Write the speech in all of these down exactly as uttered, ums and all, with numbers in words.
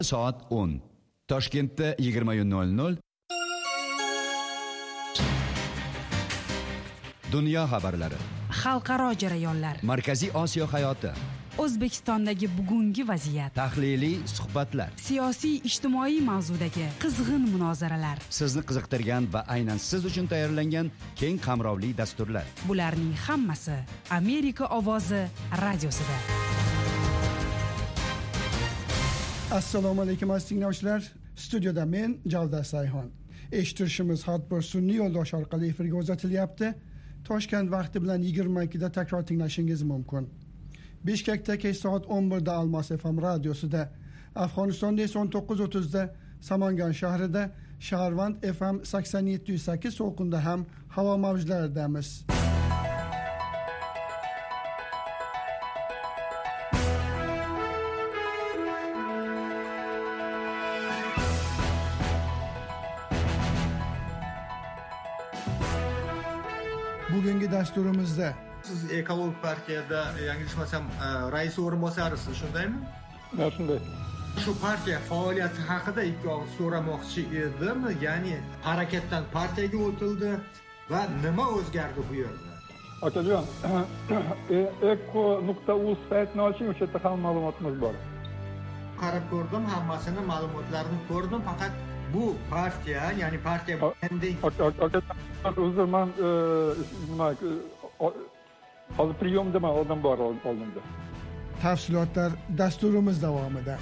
Soat o'n. Toshkentda yigirma nol nol. Dunyo xabarlari. Xalqaro jarayonlar. Markaziy Osiyo hayoti. O'zbekistondagi bugungi vaziyat. Tahliliy suhbatlar. Siyosiy ijtimoiy mavzudagi qizg'in munozaralar. Sizni qiziqtirgan va aynan siz uchun tayyorlangan keng qamrovli dasturlar. Bularning hammasi Amerika ovozi radiosida. Assalomu alaykum aziz tinglovchilar. Studiyada men Javdar Sayhon. Eshittirishimiz har bir sun'iy yo'ldosh orqali efirga uzatilyapti. Toshkent vaqti bilan yigirma ikkida takror tinglashingiz mumkin. Bishkekda kech soat o'n birda Almos F M radiosida, Afg'onistonda esa o'n to'qqiz o'ttizda Samangan shahrida Shaharvand F M sakson yetti nuqta sakkiz to'lqinda ham havo mavjlaridamiz. Bugungi dasturimizda siz Ekologik partiyada yanglishmasam rais o'rinbosarisiz, shundaymi? Ha, shunday. Shu partiya faoliyati haqida ikki og'iz so'ramoqchi edim. Ya'ni harakatdan partiyaga o'tildi va nima o'zgardi bu yerda? Akajon, eko nuqta uz saytini oching, o'sha yerda ham ma'lumotimiz bor. Qarab ko'rdim, hammasini ma'lumotlarini ko'rdim, faqat bu partiya, ya'ni partiya endi uzr, men nima hozir priyomda men odam bor oldimda. Tafsilotlar dasturimiz davomida.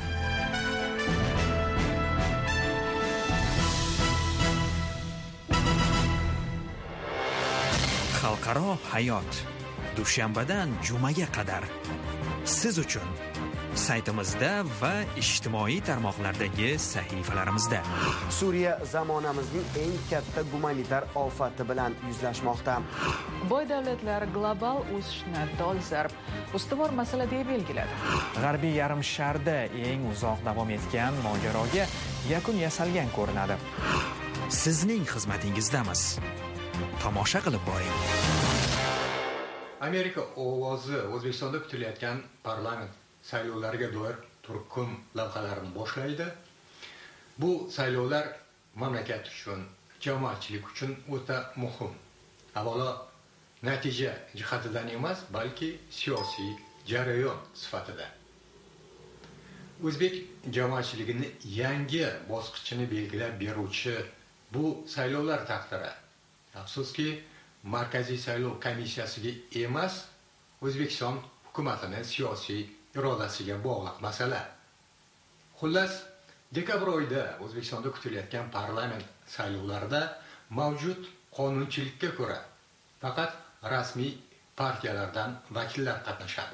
Xalqaro hayot. Dushanbadan jumaga qadar siz uchun saytimizda va ijtimoiy tarmoqlardagi sahifalarimizda. Suriya zamonamizning eng katta gumanitar ofati bilan yuzlashmoqda. Boy davlatlar global o'sishni dolzarb ustuvor masala deb belgiladi. G'arbiy yarim sharda eng uzoq davom etgan mojaroga yakun yasalgan ko'rinadi. Sizning xizmatingizdamiz. Tomosha qilib boring. Amerika ovozi O'zbekistonda kutilayotgan parlament saylovlariga doir turkum lavhalarini boshlaydi. Bu saylovlar mamlakat uchun, jamoatchilik uchun o'ta muhim. Avvalo natija jihatidan emas, balki siyosiy jarayon sifatida. O'zbek jamoatchiligini yangi bosqichini belgilab beruvchi bu saylovlar taqdiri, afsuski, Markaziy saylov komissiyasiga emas, O'zbekiston hukumatining siyosiy irodasiga bog'liq masala. Xullas, dekabr oyida O'zbekistonda kutilayotgan parlament saylovlarida mavjud qonunchilikka ko'ra faqat rasmiy partiyalardan vakillar qatnashadi.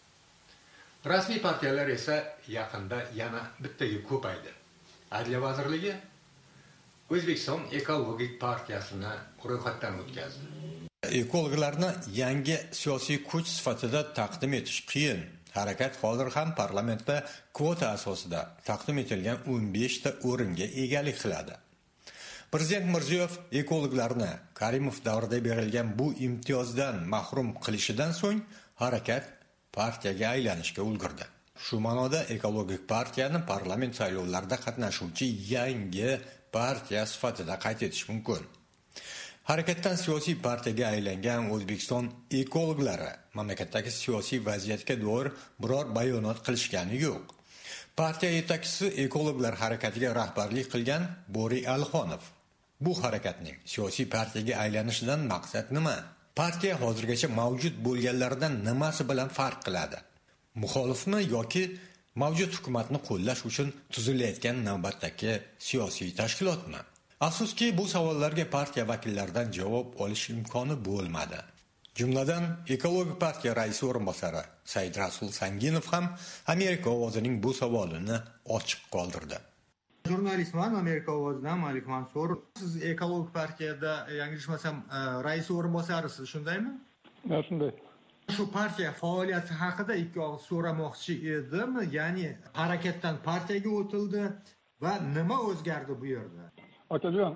Rasmiy partiyalar esa yaqinda yana bittaga ko'paydi. Adliya vazirligi O'zbekiston ekologik partiyasini ro'yxatdan o'tkazdi. Ekologlarni yangi siyosiy kuch sifatida taqdim etish qiyin. Harakat hozir ham parlamentda kvota asosida taqdim etilgan o'n besh ta o'ringa egalik qiladi. Prezident Mirziyoyev ekologlarni Karimov davrida berilgan bu imtiyozdan mahrum qilishidan so'ng harakat partiyaga aylanishga ulgurdi. Shu ma'noda ekologik partiyani parlament saylovlarida qatnashuvchi yangi partiya sifatida qayd etish mumkin. Harakatdan siyosiy partiyaga aylangan O'zbekiston ekologlari mamlakatdagi siyosiy vaziyatga doir biror bayonot qilishgani yo'q. Partiya yetakchisi ekologlar harakatiga rahbarlik qilgan Bo'ri Alxonov. Bu harakatning siyosiy partiyaga aylanishidan maqsad nima? Partiya hozirgacha mavjud bo'lganlardan nimasi bilan farq qiladi? Muxolifmi yoki mavjud hukumatni qo'llash uchun tuzilayotgan navbatdagi siyosiy tashkilotmi? Afsuski, bu savollarga partiya vakillaridan javob olish imkoni bo'lmadi. Jumladan, Ekologik partiya raisi o'rinbosari Said Rasul Sanginov ham Amerika ovozining bu savolini ochiq qoldirdi. Jurnalistman, Amerika ovozidan Malik Mansur. Siz Ekologik partiyada yanglishmasam rais o'rinbosarisiz, shundaymi? Ha, shunday. Shu partiya faoliyati haqida ikki og'iz so'ramoqchi edim. Ya'ni harakatdan partiyaga o'tildi va nima o'zgardi bu yerda? Akajon,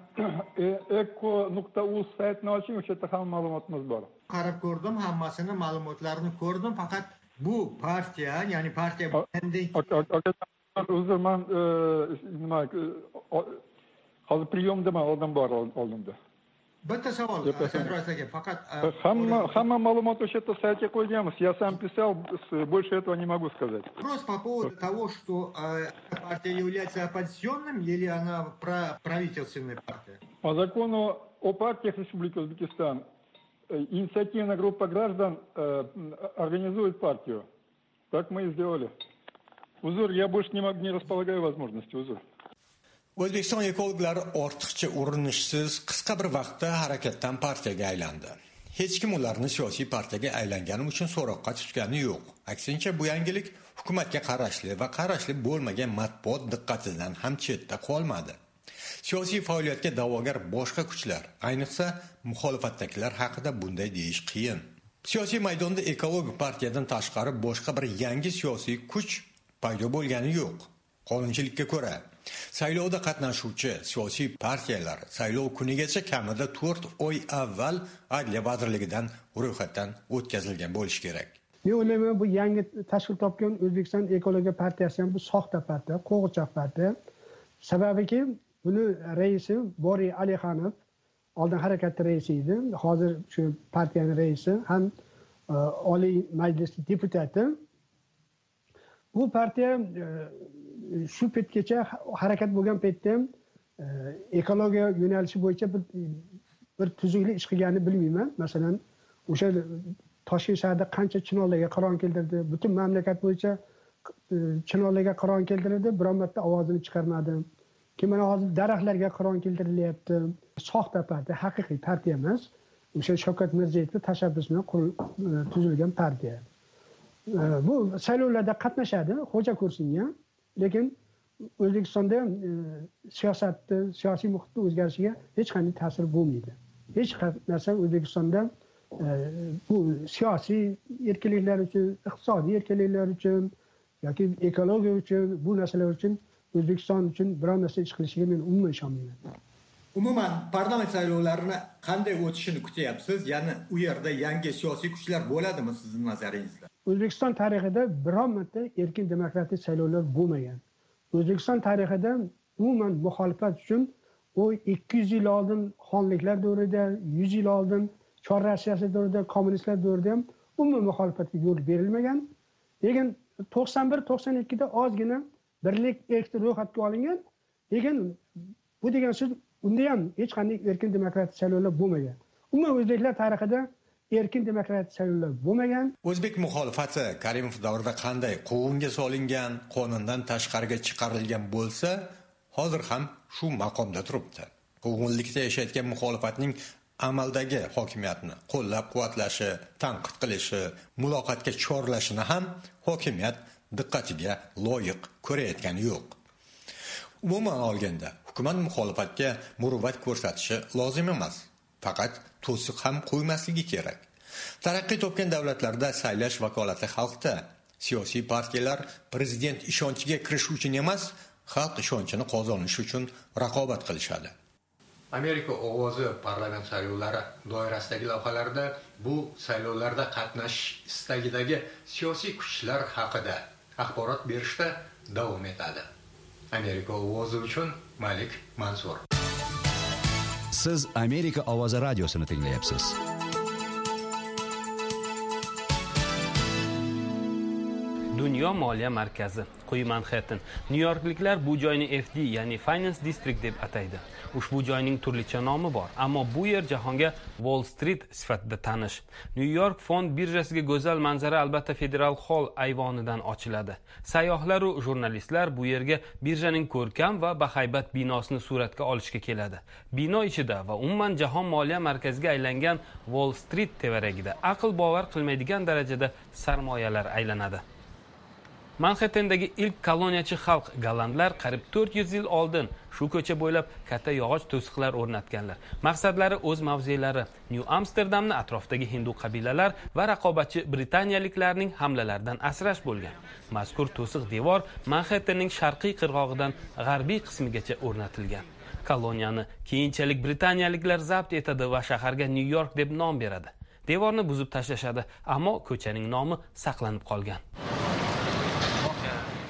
eko nuqta uz saytini oching, o'sha yerda ham ma'lumotimiz bor. Qarab ko'rdim, hammasini ma'lumotlarini ko'rdim, faqat bu partiya, ya'ni partiya endi uzr, men nima hozir priyomdaman, oldin bor oldimda. Bitta savol, Sadroat aka, faqat hamma hamma ma'lumot o'sha yerda saytga qo'yganmiz. Я сам писал, больше этого не могу сказать. Вопрос по поводу того, что партия является оппозиционным или она правительственная партия? По закону о партиях Республики Узбекистан инициативная группа граждан организует партию. Так мы и сделали. Uzr, я больше не могу, не располагаю возможностью, uzr. O'zbekiston ekologlari ortiqcha urinishsiz qisqa bir vaqtda harakatdan partiyaga aylandi. Hech kim ularni siyosiy partiyaga aylangani uchun so'roqqa tutgani yo'q. Aksincha, bu yangilik hukumatga qarashli va qarashli bo'lmagan matbuot diqqatidan ham chetda qolmadi. Siyosiy faoliyatga da'vogar boshqa kuchlar, ayniqsa muxolifatdagilar haqida bunday deyish qiyin. Siyosiy maydonda ekologik partiyadan tashqari boshqa bir yangi siyosiy kuch paydo bo'lgani yo'q. Qonunchilikka ko'ra, saylovda qatnashuvchi siyosiy partiyalar saylov kunigacha kamida to'rt oy avval Adliya vazirligidan ro'yxatdan o'tkazilgan bo'lishi kerak. Men o'ylayman, bu yangi tashkil topgan O'zbekiston Ekologiya partiyasi ham bu soxta partiya, qo'g'irchoq partiya. Sababiki buni raisi Boriy Alixanov oldin harakatning raisi edi, hozir shu partiyaning raisi ham Oliy Majlis deputati. Bu partiya shu paytgacha harakat bo'lgan paytda ekologiya yo'nalishi bo'yicha bir bir tuzukli ish qilganini bilmayman. Masalan, o'sha Toshkent shahrida qancha chinorlarga qiron keltirdi, butun mamlakat bo'yicha chinorlarga qiron keltirdi, biron marta ovozini chiqarmadi. Keyin mana hozir daraxtlarga qiron keltirilyapti. Soxta partiya, haqiqiy partiya emas. O'sha Shavkat Mirziyoyevning tashabbusi bilan tuzilgan partiya. Bu saylovlarda qatnashadi, xo'ja ko'rsinga. Lekin O'zbekistonda siyosatni, siyosiy muhitni o'zgarishiga hech qanday ta'sir bo'lmaydi. Hech narsa O'zbekistonda bu siyosiy erkinliklar uchun, iqtisodiy erkinliklar uchun yoki ekologiya uchun, bu narsalar uchun O'zbekiston uchun biror narsa ish qilishiga men umuman ishonmayman. Umuman parlament saylovlarini qanday o'tishini kutyapsiz? Ya'ni u yerda yangi siyosiy kuchlar bo'ladimi sizning nazaringizda? O'zbekiston tarixida biron marta erkin demokratik saylovlar bo'lmagan. O'zbekiston tarixida umuman muxolifat uchun u ikki yuz yil oldin xonliklar davrida, yuz yil oldin Chor Rossiyasi davrida, kommunistlar davrida ham umuman muxolifatga yo'l berilmagan. Lekin to'qson bir to'qson ikki da ozgina birlik erkin ro'yxatga olingan. Lekin bu degan so'z unda ham hech qanday erkin demokratik saylovlar bo'lmagan. Umuman o'zbeklar tarixida erkin demokratik saylovlar bo'lmagan. O'zbek muxolifati Karimov davrida qanday quvg'inga solingan, qonundan tashqariga chiqarilgan bo'lsa, hozir ham shu maqomda turibdi. Quvg'inlikda yashayotgan muxolifatning amaldagi hokimiyatni qo'llab-quvvatlashi, tanqid qilishi, muloqotga chorlashini ham hokimiyat diqqatiga loyiq ko'rayotgani yo'q. Umuman olganda, hukumat muxolifatga muruvvat ko'rsatishi lozim emas. Faqat to'siq ham qo'ymasligi kerak. Taraqqiy topgan davlatlarda saylash vakolati xalqda. Siyosiy partiyalar prezident ishonchiga kirish uchun emas, xalq ishonchini qozonish uchun raqobat qilishadi. Amerika ovozi parlament saylovlari doirasidagi lavhalarda bu saylovlarda qatnashish istagidagi siyosiy kuchlar haqida axborot berishda davom etadi. Amerika ovozi uchun Malik Mansur. Siz Amerika ovozi radiosini tinglayapsiz. Dunyo moliya markazi, quyi Manhattan. Nyu-Yorkliklar bu joyni F D, ya'ni Finance District deb ataydi. Ushbu joyning turlicha nomi bor, ammo bu yer jahonga Wall Street sifatida tanish. New York fond birjasiga go'zal manzara albatta Federal Hall ayvonidan ochiladi. Sayyohlar va jurnalistlar bu yerga birjaning ko'rkam va bahaybat binosini suratga olishga keladi. Bino ichida va umuman jahon moliya markaziga aylangan Wall Street tevaragida aql bovar qilmaydigan darajada sarmoyalar aylanadi. Manhattandagi ilk koloniyachi xalq gollandlar qariyb to'rt yuz yil oldin shu ko'cha bo'ylab katta yog'och to'siqlar o'rnatganlar. Maqsadlari o'z mavzelari New Amsterdamni atrofdagi hindu qabilalar va raqobatchi britaniyaliklarning hamlalaridan asrash bo'lgan. Mazkur to'siq devor Manhattanning sharqiy qirg'og'idan g'arbiy qismigacha o'rnatilgan. Koloniyani keyinchalik britaniyaliklar zabt etadi va shaharga New York deb nom beradi. Devorni buzib tashlashadi, ammo ko'chaning nomi saqlanib qolgan.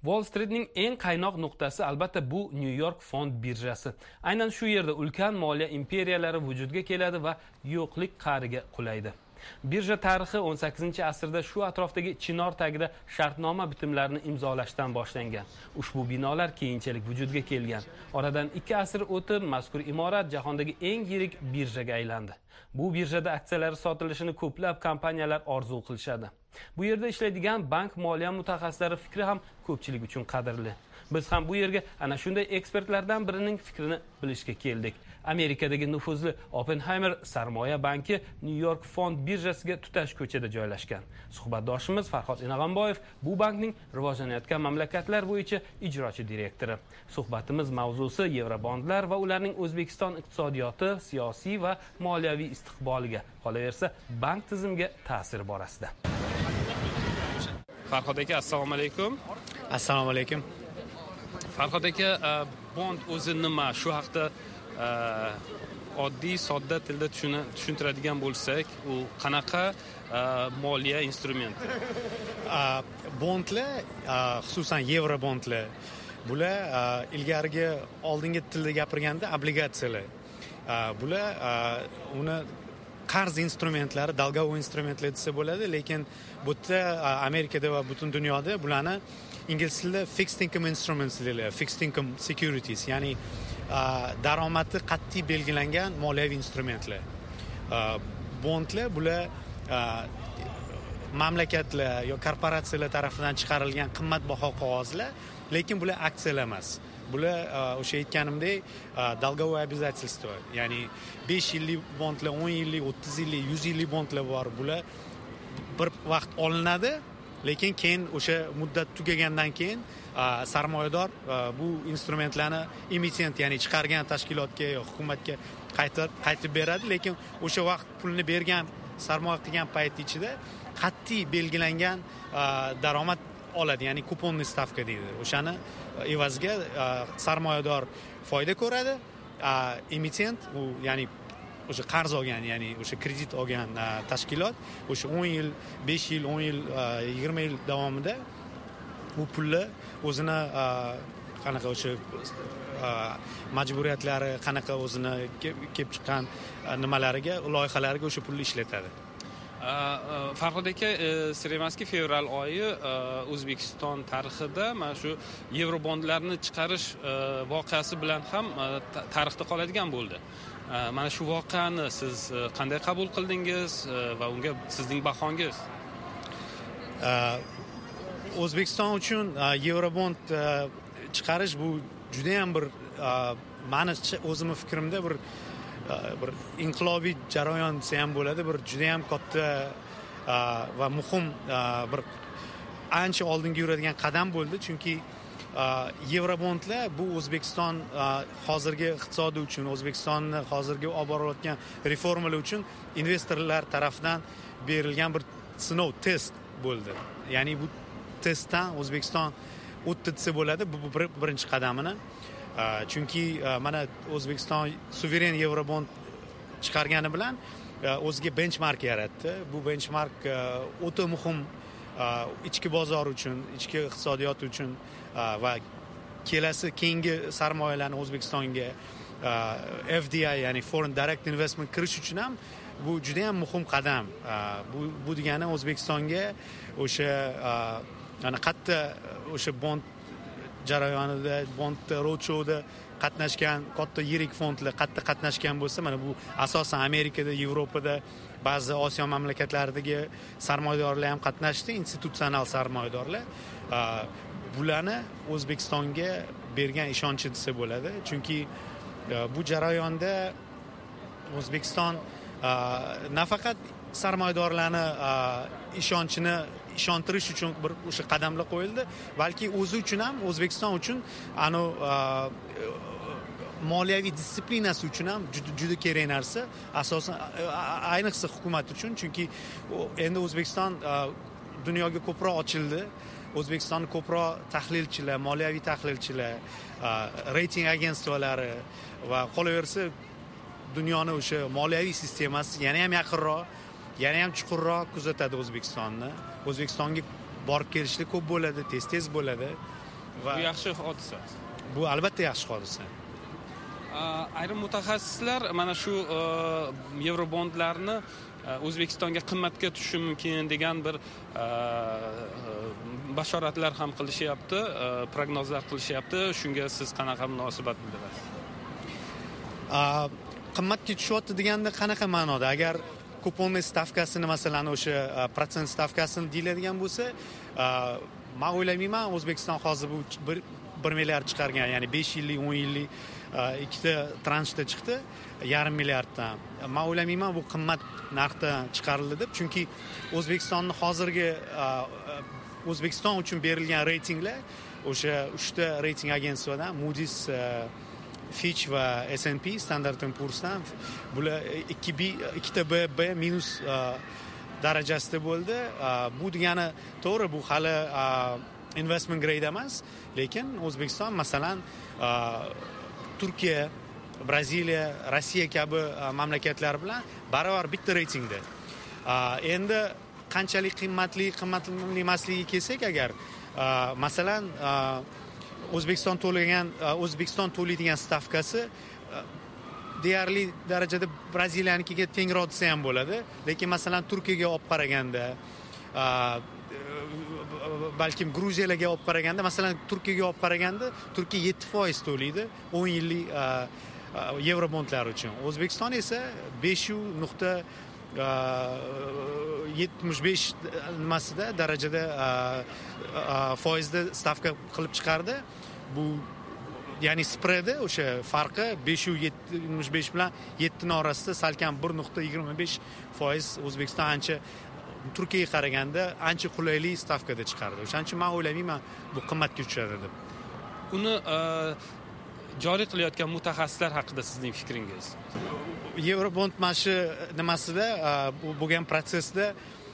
Wall Streetning eng qaynoq nuqtasi albatta bu New York fond birjasi. Aynan shu yerda ulkan moliya imperiyalari vujudga keladi va yo'qlik qa'riga qulaydi. Birja tarixi o'n sakkizinchi asrda shu atrofdagi chinor tagida shartnoma bitimlarini imzolashdan boshlangan. Ushbu binolar keyinchalik vujudga kelgan. Oradan ikki asr o'tib mazkur imorat jahondagi eng yirik birjaga aylandi. Bu birjada aksiyalari sotilishini ko'plab kompaniyalar orzu qilishadi. Bu yerda ishlaydigan bank moliya mutaxassislari fikri ham ko'pchilik uchun qadrli. Biz ham bu yerga ana shunday ekspertlardan birining fikrini bilishga keldik. Amerikadagi nufuzli Oppenheimer sarmoya banki New York fond birjasiga tutash ko'chada joylashgan. Suhbatdoshimiz Farhod Inag'amboyev bu bankning rivojlanayotgan mamlakatlar bo'yicha ijrochi direktori. Suhbatimiz mavzusi Yevrobondlar va ularning O'zbekiston iqtisodiyoti, siyosiy va moliyaviy istiqboliga, qolaversa bank tizimiga ta'siri borasida. Farhod aka, assalomu alaykum. Assalomu alaykum. Farhod aka, bond o'zi nima? Shu haqda oddiy sodda tilda tushuntiradigan bo'lsak, u qanaqa moliya instrument? Bondlar, xususan Yevrobondlar, bular ilgarigi oldingi tilda gapirganda obligatsiyalar. Bular uni qarz instrumentlari, dalgovoy instrumentlar desa bo'ladi, lekin bu yerda Amerikada va butun dunyoda bularni ingliz tilida fixed income instruments deyiladi, fixed income securities, ya'ni daromadi qat'iy belgilangan moliyaviy instrumentlar. Bondlar bular mamlakatlar yo korporatsiyalar tomonidan chiqarilgan qimmatbaho qog'ozlar, lekin bular aksiyalar emas. Bular o'sha aytganimdek долговое обязательство, ya'ni besh yillik bondlar, o'n yillik, o'ttiz yillik, yuz yillik bondlar bor. Bular bir vaqt olinadi, lekin keyin o'sha muddat tugagandan keyin sarmoyador bu instrumentlarni emitent, ya'ni chiqargan tashkilotga yo hukumatga qaytib qaytib beradi, lekin o'sha vaqt pulni bergan, sarmoya qilgan payt ichida qat'iy belgilangan daromad oladi, ya'ni kuponli stavka deydi. O'shani evaziga sarmoyador foyda ko'radi, emitent u ya'ni o'sha qarz olgan, ya'ni o'sha kredit olgan tashkilot o'sha o'n yil, besh yil, o'n yil, yigirma yil davomida bu pulni o'zini qanaqa o'sha majburiyatlari, qanaqa o'zini kelib chiqqan nimalariga, loyihalariga o'sha pulni ishlatadi. Farhod aka, sir emaski, fevral oyi O'zbekiston tarixida mana shu yevrobondlarni chiqarish voqeasi bilan ham tarixda qoladigan bo'ldi. Mana shu voqeani siz qanday qabul qildingiz va unga sizning bahongiz? O'zbekiston uchun yevrobond chiqarish bu juda ham bir, meni o'zimning fikrimda bir bir inqilobiy jarayon desa ham bo'ladi, bir juda ham katta va muhim bir ancha oldinga yuradigan qadam bo'ldi, chunki yevrobondlar bu O'zbekiston hozirgi iqtisodi uchun, O'zbekistonni hozirgi olib borilayotgan reformalar uchun investorlar tomonidan berilgan bir sinov, test bo'ldi. Ya'ni bu testdan O'zbekiston o'tdi desa bo'ladi, bu birinchi qadamini. Chunki mana O'zbekiston suveren yevrobond chiqargani bilan o'ziga benchmark yaratdi. Bu benchmark o'ta muhim ichki bozor uchun, ichki iqtisodiyot uchun va kelasi keyingi sarmoyalarni O'zbekistonga F D I, ya'ni Foreign Direct Investment kirish uchun ham bu juda ham muhim qadam. Bu bu degani O'zbekistonga o'sha ana qatta o'sha bond jarayonida, bond roadshowda qatnashgan katta yirik fondlar qatta qatnashgan bo'lsa, mana bu asosan Amerikada, Yevropada, ba'zi Osiyo mamlakatlaridagi sarmoyadorlar ham qatnashdi, institutsional sarmoyadorlar. Bularni O'zbekistonga bergan ishonchi desa bo'ladi, chunki bu jarayonda O'zbekiston nafaqat sarmoyadorlarni ishonchini ishontirish uchun bir o'sha qadamlar qo'yildi, balki o'zi uchun ham, O'zbekiston uchun ana moliyaviy disiplinasi uchun ham juda juda kerak narsa, asosan ayniqsa hukumat uchun, chunki endi O'zbekiston dunyoga ko'proq ochildi. O'zbekistonning ko'proq tahlilchilar, moliyaviy tahlilchilar, reyting agentsiyalari va qolaversa dunyoni o'sha moliyaviy sistemasi yana ham yaqinroq, yana ham chuqurroq kuzatadi O'zbekistonni. O'zbekistonga borib kelishlar ko'p bo'ladi, tez-tez bo'ladi. va bu yaxshi hodisa. Bu albatta yaxshi hodisa. Ayrim mutaxassislar mana shu yevrobondlarni O'zbekistonga qimmatga tushishi mumkin degan bir bashoratlar ham qilishyapti, prognozlar qilishyapti. Shunga siz qanaqa munosabat bildirasiz? Qimmatga tushyapti deganda qanaqa ma'noda? Agar kuponli stavkasini, masalan, o'sha protsent stavkasini deyiladigan bo'lsa, men o'ylayman, O'zbekiston hozir bu bir milliard chiqargan, ya'ni besh yillik, o'n yillik ikkita transhda chiqdi, yarim milliarddan. Men o'ylayman, bu qimmat narxda chiqarildi deb, chunki O'zbekistonning hozirgi O'zbekiston uchun berilgan reytinglar o'sha uchta reyting agensiyadan, Moody's, Fitch va S and P, Standard and Poor'sdan bular ikkita B B minus darajasida bo'ldi. Bu degani to'g'ri, bu hali investment grade emas, lekin O'zbekiston masalan Turkiya, Braziliya, Rossiya kabi mamlakatlar bilan barobar bitta reytingda. Endi qanchalik qimmatli, qimmatli emasligi kelsak agar, masalan, O'zbekiston to'lagan, O'zbekiston to'laydigan stavkasi deyarli darajada Braziliyanikiga tengroq desa ham bo'ladi, lekin masalan Turkiyaga olib qaraganda, balkim Gruziyaga olib qaraganda, masalan Turkiyaga olib qaraganda, Turkiya yetti foiz to'laydi o'n yillik yevrobondlar uchun. O'zbekiston esa besh nuqta yetmish besh nimasida darajada foizda stavka qilib chiqardi. Bu ya'ni spreadi, o'sha farqi besh yetmish besh bilan yetti orasida salkam bir nuqta yigirma besh foiz O'zbekiston ancha Turkiyaga qaraganda ancha qulayli stavkada chiqardi. O'shaning uchun men o'ylayman, bu qimmatga tushadi deb. Uni joriy qilayotgan mutaxassislar haqida sizning fikringiz? Yevrobond mashi nimasida, bu bo'lgan prosesda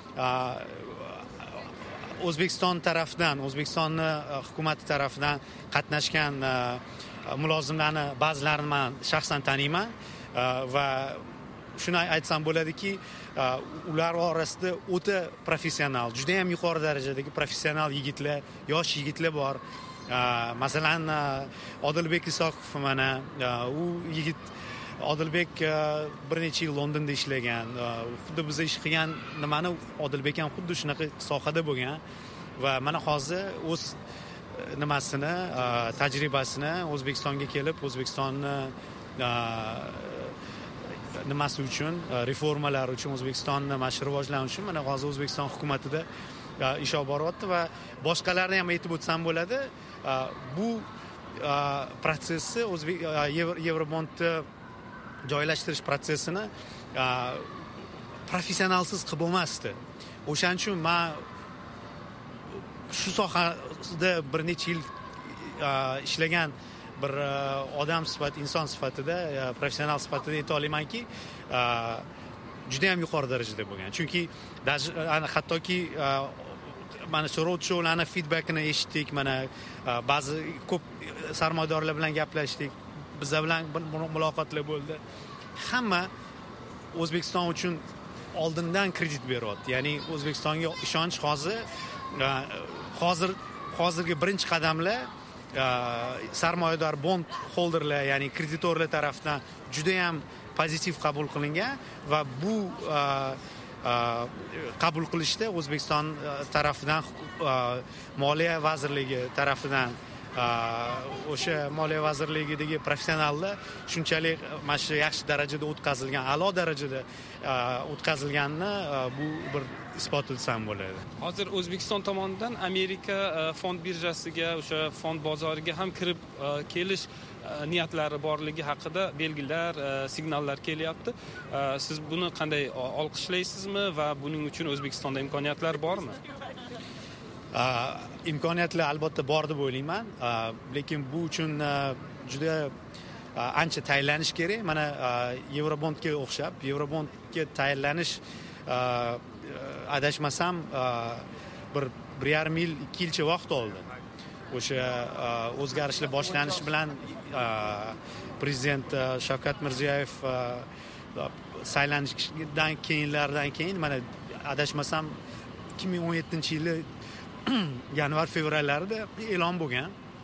O'zbekiston tarafidan, O'zbekistonning hukumati tarafidan qatnashgan mulozimlarni ba'zilarini men shaxsan taniyman va shuni aytsam bo'ladiki, ular orasida o'ta professional, juda ham yuqori darajadagi professional yigitlar, yosh yigitlar bor. Masalan, Odilbek Isoqov, mana u yigit Odilbek bir necha yil Londonda ishlagan. Xuddi biz ish qilgan nimani Odilbek ham xuddi shunaqa sohada bo'lgan va mana hozir o'z nimasini, tajribasini O'zbekistonga kelib, O'zbekistonni nimasi uchun, reformalar uchun, O'zbekistonni mana rivojlanishi uchun mana hozir O'zbekiston hukumatida ish olib boryapti va boshqalarni ham aytib o'tsam bo'ladi. Bu prosesni, Yevrobondni joylashtirish prosesini professionalsiz qilib bo'lmasdi. O'shaning uchun men shu sohada bir necha yil ishlagan bir odam sifat, inson sifatida, professional sifatida ayta olamanki, juda ham yuqori darajada bo'lgan. Chunki hattoki mana shu roadshow-larni feedbackini eshitdik, mana ba'zi ko'p sarmoyadorlar bilan gaplashdik, bizlar bilan muloqotlar bo'ldi. Hamma O'zbekiston uchun oldindan kredit beryapti. Ya'ni O'zbekistonga ishonch hozir hozir hozirgi birinchi qadamlar sarmoyador bond holderlar, ya'ni kreditorlar tomonidan juda ham pozitiv qabul qilingan va bu qabul qilishda O'zbekiston tarafidan, Moliya vazirligi tarafidan, o'sha Moliya vazirligidagi professionallar shunchalik mana shu yaxshi darajada o'tkazilgan, a'lo darajada o'tkazilganini bu bir isbot etsam bo'ladi. Hozir O'zbekiston tomonidan Amerika fond birjasiga, o'sha fond bozoriga ham kirib kelish niyatlari borligi haqida belgilar, signallar kelyapti. Siz buni qanday olqishlaysizmi va buning uchun O'zbekistonda imkoniyatlar bormi? Imkoniyatlar albatta bor deb o'ylayman, lekin bu uchun juda ancha tayyorlanish kerak. Mana Yevrobondga o'xshab, Yevrobondga tayyorlanish adashmasam bir bir yarim yil, ikki yilcha vaqt oldi. O'sha o'zgarishlar boshlanishi bilan prezident Shavkat Mirziyoyev saylanishdan keyinlardan keyin mana adashmasam ikki ming o'n yettinchi yili yanvar fevrallarida e'lon bo'lgan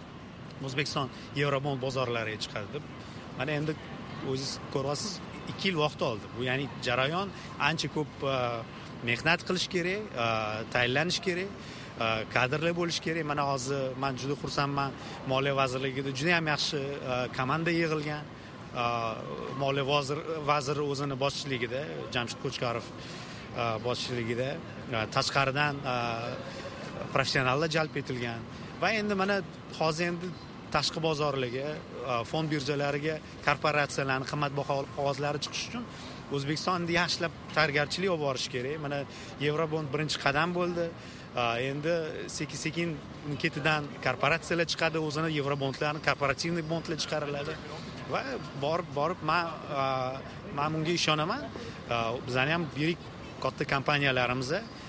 O'zbekiston Yevrobond bozorlariga chiqadi deb. Mana endi o'zingiz ko'ryapsiz, ikki yil vaqt oldi. Bu ya'ni jarayon ancha ko'p mehnat qilish kerak, tayinlanish kerak, kadrlar bo'lish kerak. Mana hozir men juda xursandman, Moliya vazirligida juda ham yaxshi komanda yig'ilgan. Moliya vaziri o'zini boshchiligida, Jamshid Qo'chqorov boshchiligida tashqaridan professionallar jalb etilgan va endi mana hozir endi tashqi bozorlarga, fond birjalariga korporatsiyalarning qimmatbaho qog'ozlari chiqish uchun O'zbekistonni yaxshilab tayyorgarchilik olib borish kerak. Mana Yevrobond birinchi qadam bo'ldi. Endi sekin-sekin ketidan korporatsiyalar chiqadi, o'zini Yevrobondlarni korporativ bondlar chiqariladi va borib borib men men bunga ishonaman. Bizning ham yirik katta kompaniyalarimiz,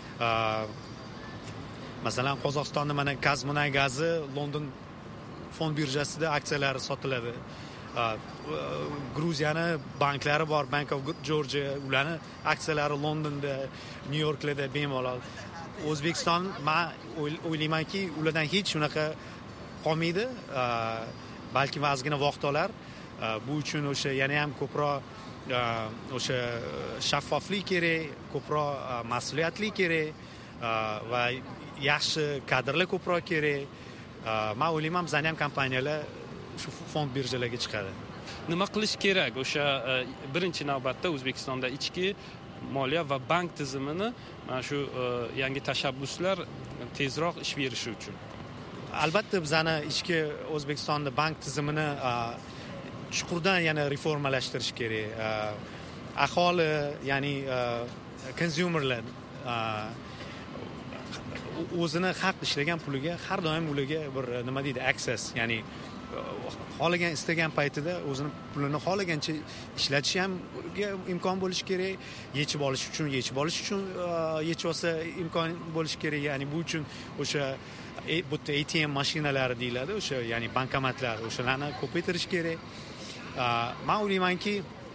masalan Qozog'istonda mana Gazmunaygazi London fond birjasida aksiyalari sotiladi. Gruziyani banklari bor, Bank of Georgia, ularning aksiyalari Londonda, New Yorklarda bemalol. O'zbekiston, men o'ylaymanki, ulardan hech shunaqa qolmaydi, balki ozgina vaqt olar. Bu uchun o'sha yana ham ko'proq o'sha shaffoflik kerak, ko'proq mas'uliyatli kerak va yaxshi kadrlar ko'proq kerak. Men o'ylayman, bizning ham kompaniyalar shu fond birjalarga chiqadi. Nima qilish kerak o'sha birinchi navbatda O'zbekistonda ichki moliya va bank tizimini mana shu yangi tashabbuslar tezroq ish berishi uchun? Albatta bizning ichki O'zbekistonda bank tizimini chuqurdan yana reformalashtirish kerak. Aholi, ya'ni consumerlar o'zini haq ishlagan puliga har doim ularga bir nima deydi, access, ya'ni xohlagan istagan paytida o'zini pulini xohlagancha ishlatish ham imkon bo'lishi kerak. Yechib olish uchun, yechib olish uchun yechib olsa imkon bo'lishi kerak. Ya'ni bu uchun o'sha bu A T M mashinalari deyiladi, o'sha ya'ni bankomatlar, o'shalarni ko'paytirish kerak. Men o'ylaymanki,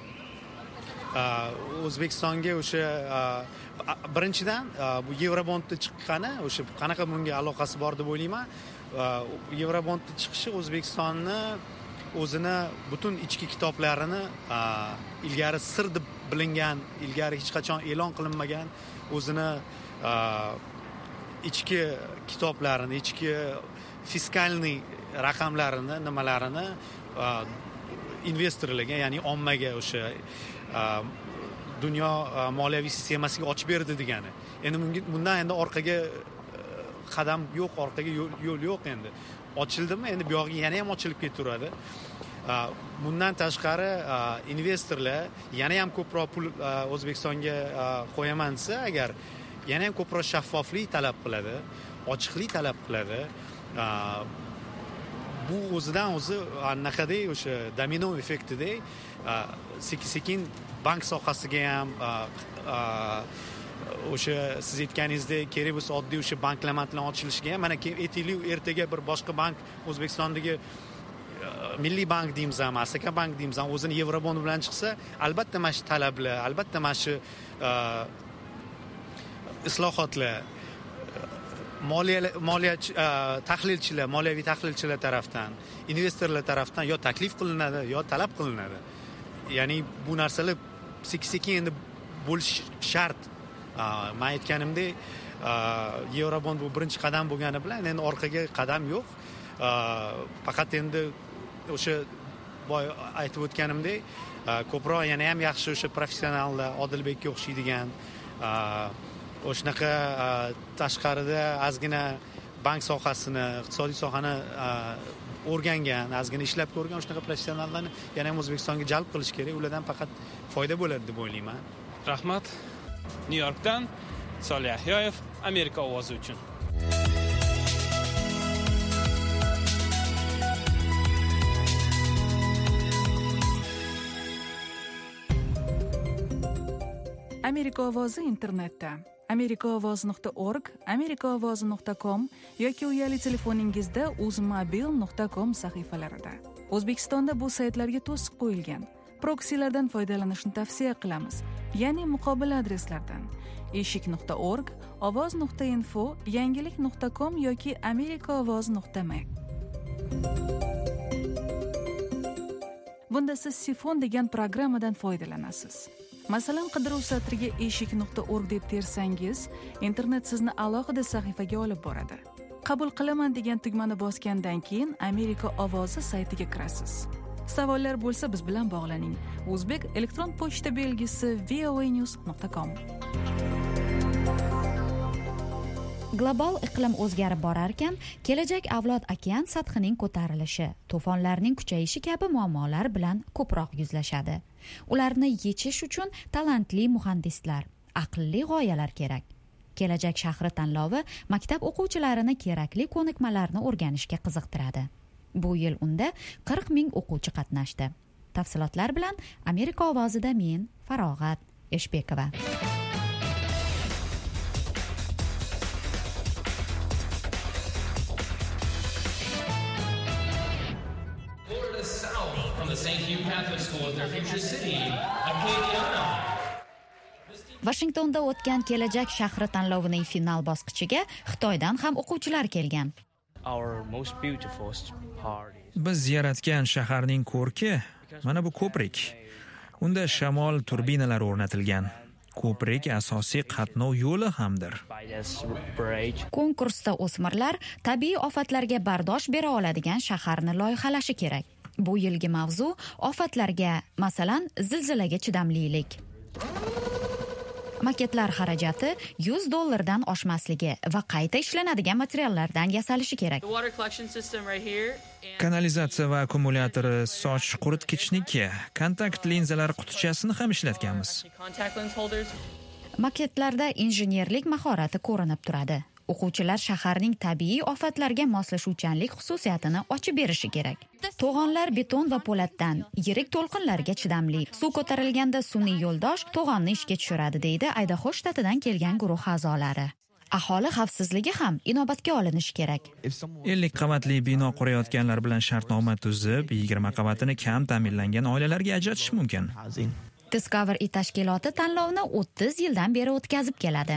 O'zbekistonga o'sha birinchidan bu Yevrobondda chiqqani, o'sha qanaqa bunga aloqasi bor deb o'ylayman. Yevrobondda chiqishi O'zbekistonni o'zini butun ichki kitoblarini ilgari sir deb bilingan, ilgari hech qachon e'lon qilinmagan o'zini ichki kitoblarini, ichki fiskalniy raqamlarini, nimalarini investorlarga, ya'ni ommaga, o'sha dunyo moliyaviy sistemasiga ochib berdi degani. Endi bundan endi orqaga qadam yo'q, orqaga yo'l yo'q endi. Ochildimi, endi bu yog'i yana ham ochilib ketaveradi. Bundan tashqari investorlar yana ham ko'proq pul O'zbekistonga qo'yaman desa, agar yana ham ko'proq shaffoflik talab qiladi, ochiqlik talab qiladi. Bu o'zidan o'zi anaqadek o'sha domino effektidek sekin-sekin bank sohasiga ham o'sha siz aytganingizdek kerak bo'lsa oddiy o'sha bankomatlar ochilishiga ham, mana aytaylik, ertaga bir boshqa bank O'zbekistondagi Milliy bank deymiz ham, Asaka bank deymiz ham, o'zini Yevrobond bilan chiqsa, albatta mana shu talablar, albatta mana shu islohotlar moliya moliya tahlilchilar, moliyaviy tahlilchilar tarafdan, investorlar tarafdan yo taklif qilinadi, yo talab qilinadi. Ya'ni bu narsalar sekin-sekin endi bo'lish shart. Men aytganimdek, Yevrobond bu birinchi qadam bo'lgani bilan endi orqaga qadam yo'q. Faqat endi o'sha boy aytib o'tganimdek, ko'proq yana ham yaxshi o'sha professionallar, Odilbekka o'xshaydigan, o'shanaqa tashqarida ozgina bank sohasini, iqtisodiy sohani o'rgangan, ozgina ishlab ko'rgan o'shanaqa professionallarni yana ham O'zbekistonga jalb qilish kerak. Ulardan faqat foyda bo'ladi deb o'ylayman. Rahmat. New Yorkdan Solih Ahyoyev, Amerika ovozi uchun. Amerika ovozi internetda amerika ovozi nuqta org, amerika ovozi nuqta com yoki uyali telefoningizda uzmobil nuqta com sahifalarida. O'zbekistonda bu saytlarga to'siq qo'yilgan. Proksilardan foydalanishni tavsiya qilamiz, ya'ni muqobil adreslardan eshik nuqta org, ovoz nuqta info, yangilik nuqta com yoki amerika ovoz nuqta m. Bunda siz Sifon degan programmadan foydalanasiz. Masalan, qidiruv satriga eshik nuqta org deb tersangiz, internet sizni alohida sahifaga olib boradi. Qabul qilaman degan tugmani bosgandan keyin Amerika ovozi saytiga kirasiz. Savollar bo'lsa biz bilan bog'laning. O'zbek elektron pochta belgisi voanews nuqta com. Global iqlim o'zgarib borar ekan, kelajak avlod okean sathining ko'tarilishi, to'fonlarning kuchayishi kabi muammolar bilan ko'proq yuzlashadi. Ularni yechish uchun talantli muhandislar, aqlli g'oyalar kerak. Kelajak shahri tanlovi maktab o'quvchilarini kerakli ko'nikmalarni o'rganishga qiziqtiradi. Bu yil unda qirq ming o'quvchi qatnashdi. Tafsilotlar bilan Amerika ovozida men Farog'at Eshbekova. Washingtonda o'tgan kelajak shahri tanlovining final bosqichiga Xitoydan ham o'quvchilar kelgan. Biz yaratgan shaharning ko'rki mana bu ko'prik. Unda shamol turbinalari o'rnatilgan. Ko'prik asosiy qatnov yo'li hamdir. Konkursda o'smirlar tabiiy ofatlarga bardosh bera oladigan shaharni loyihalashi kerak. Bu yilgi mavzu ofatlarga, masalan, zilzilaga chidamlilik. Maketlar xarajati yuz dollardan oshmasligi va qayta ishlanadigan materiallardan yasalishi kerak. Kanalizatsiya va akkumulyatori soch quritgichniki, kontakt linzalar qutichasini ham ishlatganmiz. Maketlarda injenerlik mahorati ko'rinib turadi. O'quvchilar shaharning tabiiy ofatlarga moslashuvchanlik xususiyatini ochib berishi kerak. To'g'onlar beton va po'latdan, yirik to'lqinlarga chidamli. Suv ko'tarilganda sun'iy yo'ldosh to'g'onni ishga tushiradi, deydi Idaho shtatidan kelgan guruh a'zolari. Aholi xavfsizligi ham inobatga olinishi kerak. ellik qavatli bino qurayotganlar bilan shartnoma tuzib, yigirma qavatini kam ta'minlangan oilalarga ajratish mumkin. Discover tashkiloti tanlovni o'ttiz yildan beri o'tkazib keladi.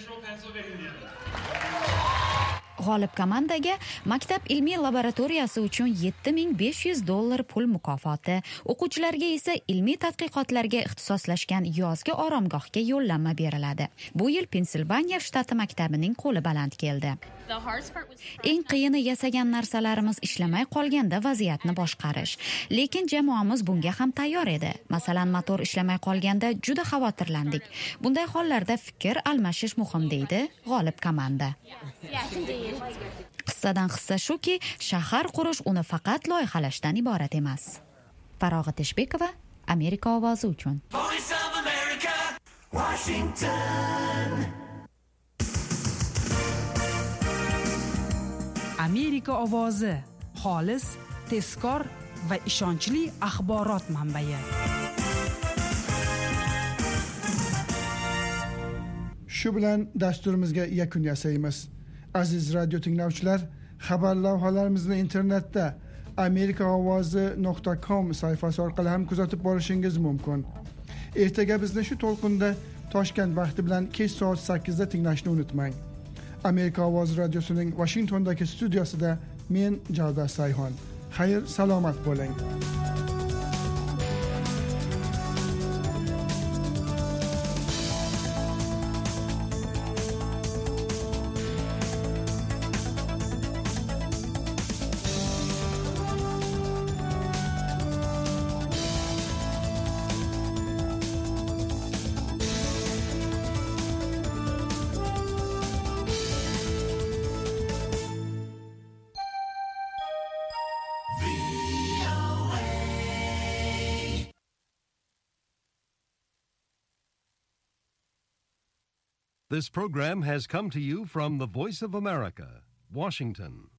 G'olib komandaga maktab ilmiy laboratoriyasi uchun yetti ming besh yuz dollar pul mukofoti, o'quvchilarga esa ilmiy tadqiqotlarga ixtisoslashgan yozgi oromgohga yo'llanma beriladi. Bu yil Pensilvaniya shtati maktabining qo'li baland keldi. Eng qiyini yasagan narsalarimiz ishlamay qolganda vaziyatni boshqarish. Lekin jamoamiz bunga ham tayyor edi. Masalan, motor ishlamay qolganda juda xavotirlandik. Bunday hollarda fikr almashish muhim, deydi g'olib komanda. Qissadan hissa shuki, shahar qurish uni faqat loyihalashdan iborat emas. Farog'at Eshbekova, Amerika ovozi uchun. Amerika ovozi, xolis, tezkor va ishonchli axborot manbai. Shu bilan dasturimizga yakun yasaymiz. Aziz radio tinglovchilar, xabar lavhalarimizni internetda amerika ovozi nuqta com sayfasi orqali ham kuzatib borishingiz mumkin. Ertaga bizni shu to'lqinda Toshkent vaqti bilan kech soat sakkizda tinglashni unutmang. Amerika ovozi radiosining Washingtondagi studiosida men Javdar Sayhon. Xayr, salomat bo'ling. This program has come to you from the Voice of America, Washington.